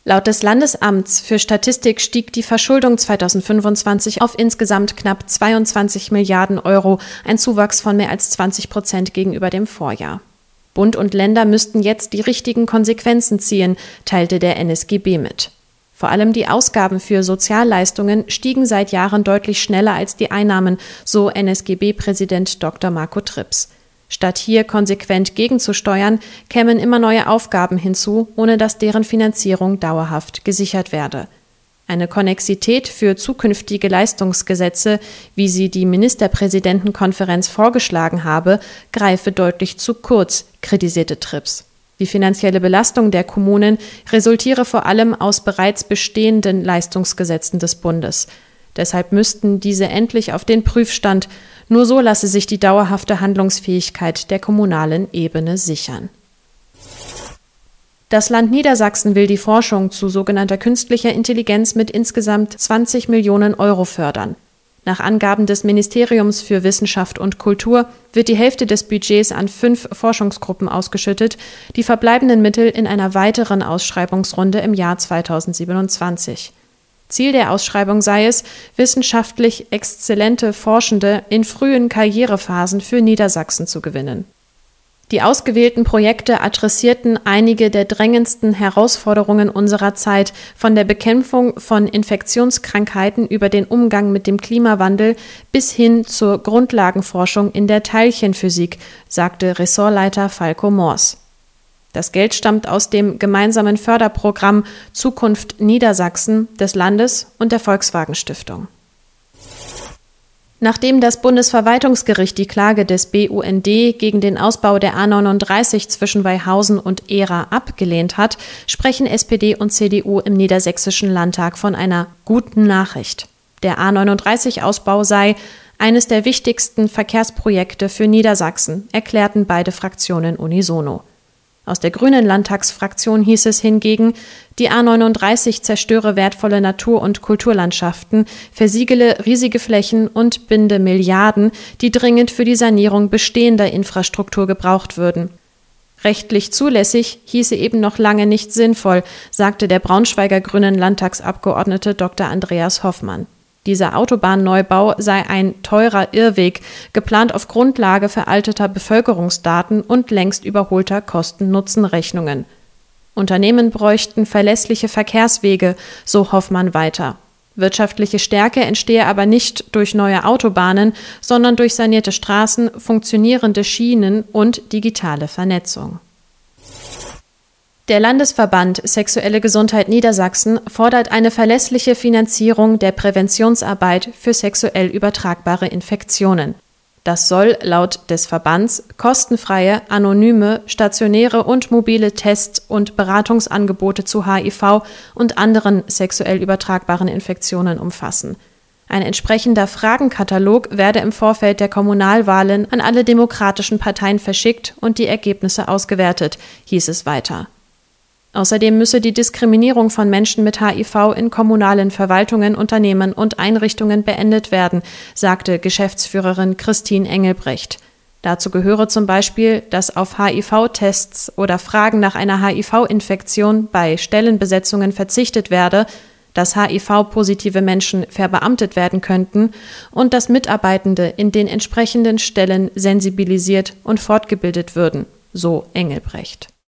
Laut des Landesamts für Statistik stieg die Verschuldung 2025 auf insgesamt knapp 22 Milliarden Euro, ein Zuwachs von mehr als 20% gegenüber dem Vorjahr. Bund und Länder müssten jetzt die richtigen Konsequenzen ziehen, teilte der NSGB mit. Vor allem die Ausgaben für Sozialleistungen stiegen seit Jahren deutlich schneller als die Einnahmen, so NSGB-Präsident Dr. Marco Trips. Statt hier konsequent gegenzusteuern, kämen immer neue Aufgaben hinzu, ohne dass deren Finanzierung dauerhaft gesichert werde. Eine Konnexität für zukünftige Leistungsgesetze, wie sie die Ministerpräsidentenkonferenz vorgeschlagen habe, greife deutlich zu kurz, kritisierte Trips. Die finanzielle Belastung der Kommunen resultiere vor allem aus bereits bestehenden Leistungsgesetzen des Bundes. Deshalb müssten diese endlich auf den Prüfstand. Nur so lasse sich die dauerhafte Handlungsfähigkeit der kommunalen Ebene sichern. Das Land Niedersachsen will die Forschung zu sogenannter künstlicher Intelligenz mit insgesamt 20 Millionen Euro fördern. Nach Angaben des Ministeriums für Wissenschaft und Kultur wird die Hälfte des Budgets an 5 Forschungsgruppen ausgeschüttet, die verbleibenden Mittel in einer weiteren Ausschreibungsrunde im Jahr 2027. Ziel der Ausschreibung sei es, wissenschaftlich exzellente Forschende in frühen Karrierephasen für Niedersachsen zu gewinnen. Die ausgewählten Projekte adressierten einige der drängendsten Herausforderungen unserer Zeit, von der Bekämpfung von Infektionskrankheiten über den Umgang mit dem Klimawandel bis hin zur Grundlagenforschung in der Teilchenphysik, sagte Ressortleiter Falko Mors. Das Geld stammt aus dem gemeinsamen Förderprogramm Zukunft Niedersachsen des Landes und der Volkswagen Stiftung. Nachdem das Bundesverwaltungsgericht die Klage des BUND gegen den Ausbau der A39 zwischen Weihausen und Ehra abgelehnt hat, sprechen SPD und CDU im Niedersächsischen Landtag von einer guten Nachricht. Der A39-Ausbau sei eines der wichtigsten Verkehrsprojekte für Niedersachsen, erklärten beide Fraktionen unisono. Aus der grünen Landtagsfraktion hieß es hingegen, die A39 zerstöre wertvolle Natur- und Kulturlandschaften, versiegele riesige Flächen und binde Milliarden, die dringend für die Sanierung bestehender Infrastruktur gebraucht würden. Rechtlich zulässig hieße eben noch lange nicht sinnvoll, sagte der Braunschweiger grünen Landtagsabgeordnete Dr. Andreas Hoffmann. Dieser Autobahnneubau sei ein teurer Irrweg, geplant auf Grundlage veralteter Bevölkerungsdaten und längst überholter Kosten-Nutzen-Rechnungen. Unternehmen bräuchten verlässliche Verkehrswege, so Hoffmann weiter. Wirtschaftliche Stärke entstehe aber nicht durch neue Autobahnen, sondern durch sanierte Straßen, funktionierende Schienen und digitale Vernetzung. Der Landesverband Sexuelle Gesundheit Niedersachsen fordert eine verlässliche Finanzierung der Präventionsarbeit für sexuell übertragbare Infektionen. Das soll laut des Verbands kostenfreie, anonyme, stationäre und mobile Tests und Beratungsangebote zu HIV und anderen sexuell übertragbaren Infektionen umfassen. Ein entsprechender Fragenkatalog werde im Vorfeld der Kommunalwahlen an alle demokratischen Parteien verschickt und die Ergebnisse ausgewertet, hieß es weiter. Außerdem müsse die Diskriminierung von Menschen mit HIV in kommunalen Verwaltungen, Unternehmen und Einrichtungen beendet werden, sagte Geschäftsführerin Christine Engelbrecht. Dazu gehöre zum Beispiel, dass auf HIV-Tests oder Fragen nach einer HIV-Infektion bei Stellenbesetzungen verzichtet werde, dass HIV-positive Menschen verbeamtet werden könnten und dass Mitarbeitende in den entsprechenden Stellen sensibilisiert und fortgebildet würden, so Engelbrecht.